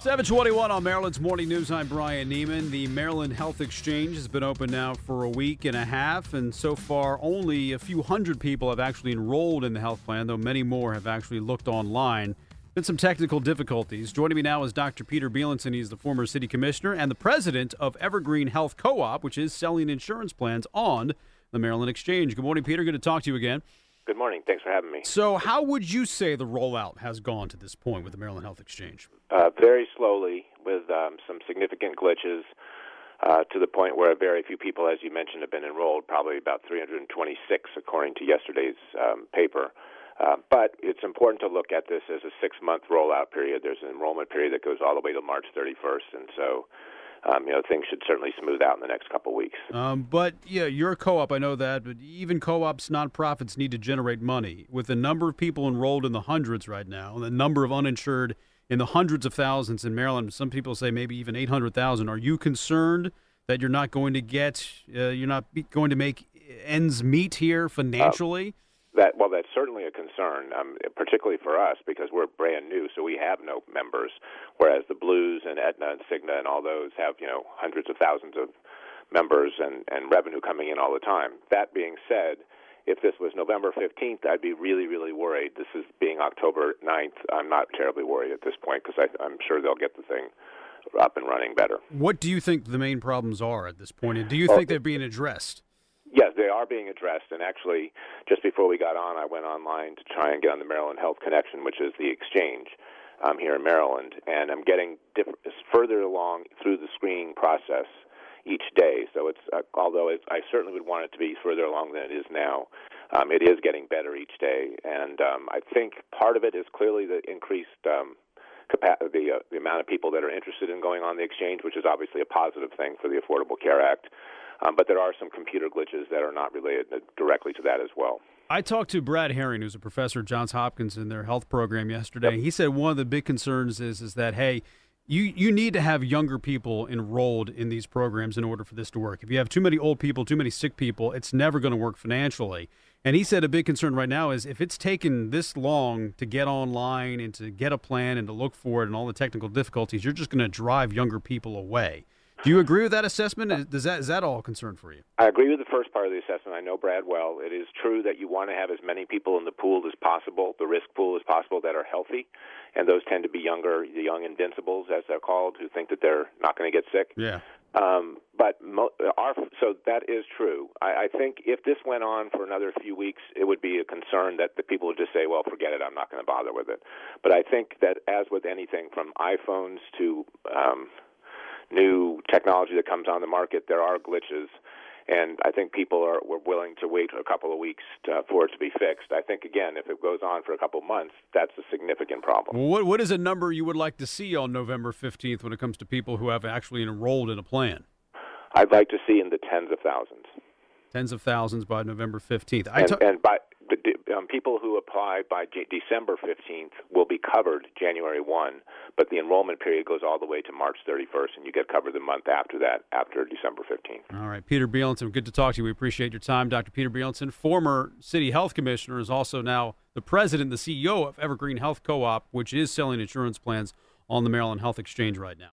721 on Maryland's Morning News. I'm Brian Neiman. The Maryland Health Exchange has been open now for a week and a half, and so far only a few hundred people have actually enrolled in the health plan, though many more have actually looked online. Been some technical difficulties. Joining me now is Dr. Peter Bielenson. He's the former city commissioner and the president of Evergreen Health Co-op, which is selling insurance plans on the Maryland Exchange. Good morning, Peter. Good to talk to you again. Good morning. Thanks for having me. So how would you say the rollout has gone to this point with the Maryland Health Exchange? Very slowly with some significant glitches to the point where very few people, as you mentioned, have been enrolled, probably about 326 according to yesterday's paper. But it's important to look at this as a 6-month rollout period. There's an enrollment period that goes all the way to March 31st, and so things should certainly smooth out in the next couple of weeks. But yeah, you're a co-op, I know that, but even co-ops, nonprofits need to generate money. With the number of people enrolled in the hundreds right now, and the number of uninsured in the hundreds of thousands in Maryland, some people say maybe even 800,000, are you concerned that you're not going to make ends meet here financially? That's certainly a concern, particularly for us because we're brand new, so we have no members, whereas the Blues and Aetna and Cigna and all those have, hundreds of thousands of members and revenue coming in all the time. That being said, if this was November 15th, I'd be really, really worried. This is being October 9th. I'm not terribly worried at this point because I'm sure they'll get the thing up and running better. What do you think the main problems are at this point, and do you think they're being addressed? Yes, they are being addressed, and actually, just before we got on, I went online to try and get on the Maryland Health Connection, which is the exchange here in Maryland, and I'm getting further along through the screening process each day. So it's although I certainly would want it to be further along than it is now, it is getting better each day, and I think part of it is clearly the increased capacity, the amount of people that are interested in going on the exchange, which is obviously a positive thing for the Affordable Care Act. But there are some computer glitches that are not related directly to that as well. I talked to Brad Herring, who's a professor at Johns Hopkins in their health program yesterday. Yep. He said one of the big concerns is that, hey, you need to have younger people enrolled in these programs in order for this to work. If you have too many old people, too many sick people, it's never going to work financially. And he said a big concern right now is if it's taken this long to get online and to get a plan and to look for it and all the technical difficulties, you're just going to drive younger people away. Do you agree with that assessment? Is that all a concern for you? I agree with the first part of the assessment. I know Brad well. It is true that you want to have as many people in the pool as possible, the risk pool as possible, that are healthy, and those tend to be younger, the young invincibles, as they're called, who think that they're not going to get sick. Yeah. So that is true. I think if this went on for another few weeks, it would be a concern that the people would just say, well, forget it, I'm not going to bother with it. But I think that as with anything from iPhones to new technology that comes on the market, there are glitches, and I think people were willing to wait a couple of weeks for it to be fixed. I think, again, if it goes on for a couple of months, that's a significant problem. Well, what is a number you would like to see on November 15th when it comes to people who have actually enrolled in a plan? I'd like to see in the tens of thousands. Tens of thousands by November 15th. And by people who apply by December 15th will be covered January 1, but the enrollment period goes all the way to March 31st, and you get covered the month after that, after December 15th. All right, Peter Bielenson, good to talk to you. We appreciate your time. Dr. Peter Bielenson, former city health commissioner, is also now the president and the CEO of Evergreen Health Co-op, which is selling insurance plans on the Maryland Health Exchange right now.